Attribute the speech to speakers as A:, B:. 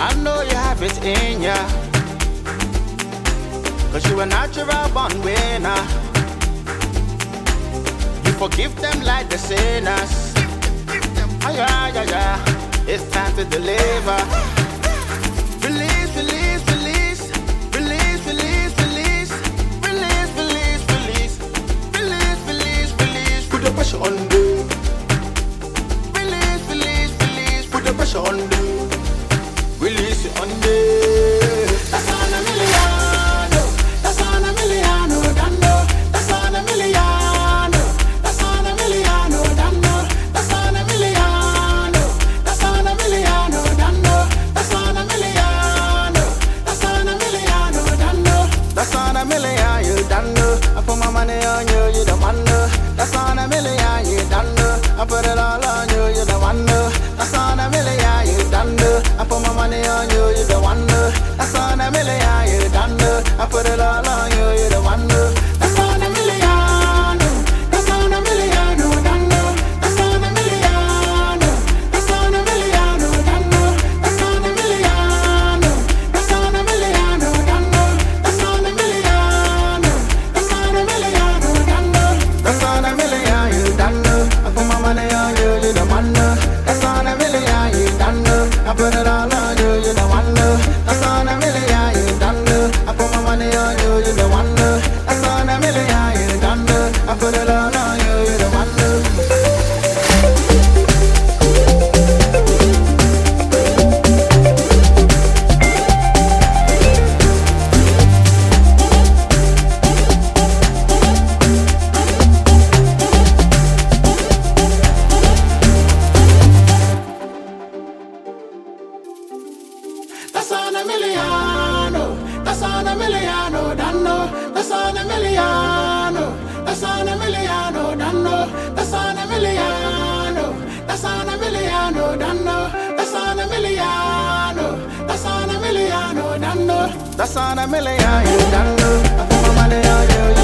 A: I know you have it in ya, 'cause you a natural born winner. You forgive them like the sinners. Ah, yeah, yeah, yeah. It's time to deliver. Release, release, release. Release, release, release. Release, release, release. Release, release, release. Put the pressure on them. Release, release, release. Put the pressure on them. Release it on them. That's on a million. That's on a million. Dando. That's on a million. That's on a million. Dando. That's on a million. That's on a million. Dando. That's on a million. That's on a million. Dando. That's on a million. You dando. I put my money on you. You the one. That's on a million. You dando. I put it all on you. You the one. That's on a million. You dando. I put my money on you. You the one. That's on a million. You dando. I put it all on you. You the one. That's on a million. That's on a million. Dando. That's on a million. That's on a million. Dando. That's on a million. That's on a million. Dando. That's on a million. That's on a million. Dando. That's on a million. You dando. I put my money on you. You the one. That's on a million. You dando. I put it all on you. You the one. That's on a million. You dando. I put my money on you. You the one. That's on a million. You dando. I put it all on you. You the one. That's on a million. That's on a million. Dando. That's on a million. That's on a million. Dando. That's on a million. That's on a million. Dando. That's on a million. That's on a million. Dando. That's on a million. Dando. I put my money on you.